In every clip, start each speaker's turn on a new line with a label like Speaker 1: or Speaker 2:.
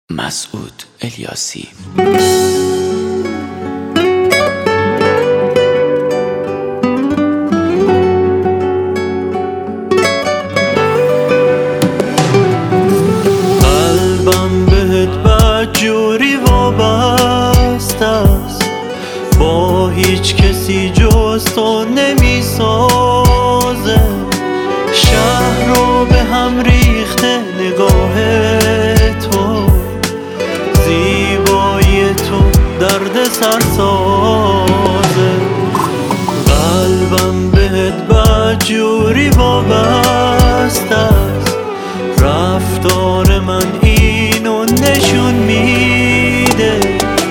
Speaker 1: مسعود الیاسی.
Speaker 2: قلبم بهت بدجوری وابسته است، با هیچ کسی جز تو نمیسازه. شهر رو به هم ریخته نگاه تو، زیبایی تو درد سر سازه. قلبم بهت بدجوری وابسته است، رفتار من اینو نشون میده.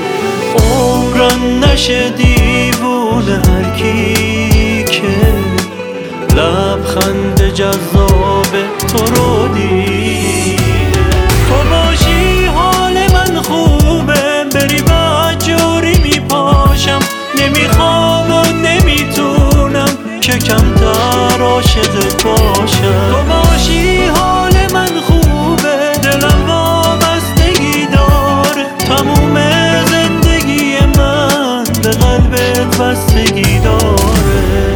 Speaker 2: عمرم نشه دیوونه هر کی که لبخند جذاب تو رو دیده. تو باشی حال من خوبه، بری بدجوری میپاشم. نمیخوام و نمیتونم که کمتر عاشقت باشم. تو باشی حال من خوبه، دلم وابستگی داره. تموم زندگی من به قلبت بستگی داره.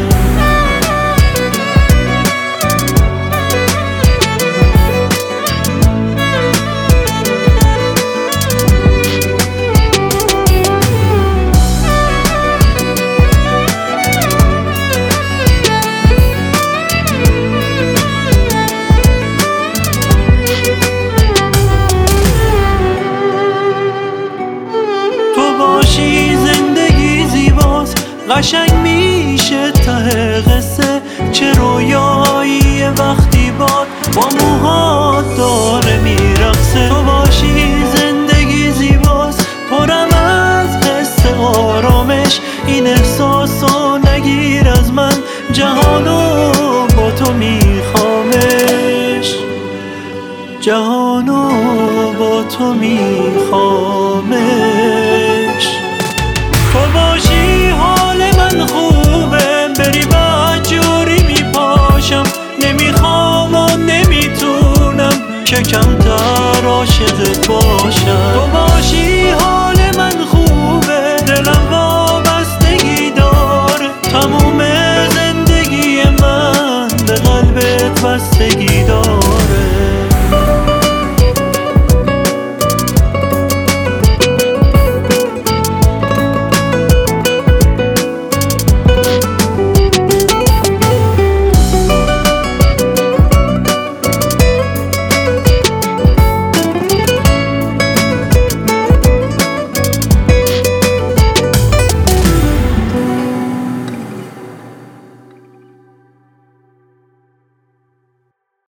Speaker 2: باشی زندگی زیباست، قشنگ میشه ته قصه. چه رویایی وقتی باد با موهات داره میرقصه. تو باشی زندگی زیباست، پرم از حس آرامش. این احساسو نگیر از من، جهانو با تو میخوامش. جهانو با تو میخوامش. تو باشی حال من خوبه، بری بدجوری میپاشم. نمیخوام و نمیتونم که کمتر عاشقت باشم.